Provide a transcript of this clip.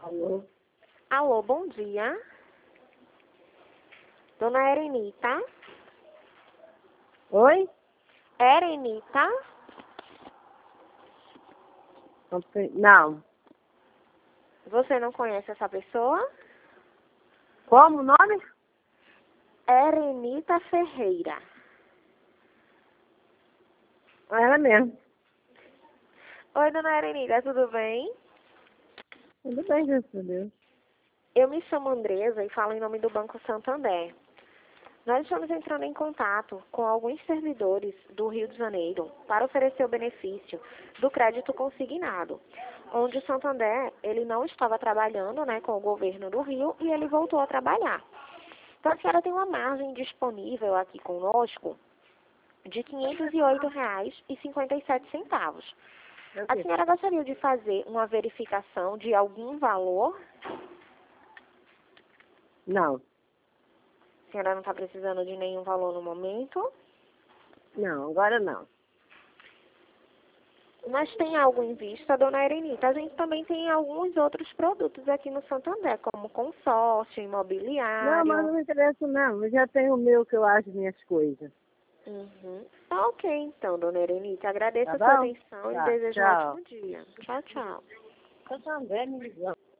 Alô? Alô, bom dia. Dona Erenita? Oi? Erenita? Não. Você não conhece essa pessoa? Como o nome? Erenita Ferreira. Ela mesmo. Oi, Dona Erenita, tudo bem? Tudo bem, graças a Deus. Eu me chamo Andresa e falo em nome do Banco Santander. Nós estamos entrando em contato com alguns servidores do Rio de Janeiro para oferecer o benefício do crédito consignado, onde o Santander ele não estava trabalhando, com o governo do Rio e ele voltou a trabalhar. Então a senhora tem uma margem disponível aqui conosco de R$ 508,57. A senhora gostaria de fazer uma verificação de algum valor? Não. A senhora não está precisando de nenhum valor no momento? Não, agora não. Mas tem algo em vista, dona Erenita? A gente também tem alguns outros produtos aqui no Santander, como consórcio, Não, imobiliário. mas não me interessa não. Eu já tenho o meu que eu acho minhas coisas. Uhum. Tá ok, então, dona Erenita. Agradeço Tá a sua bom? atenção e Tá, desejo um tchau. ótimo dia. Tchau, tchau. Eu também me ligou.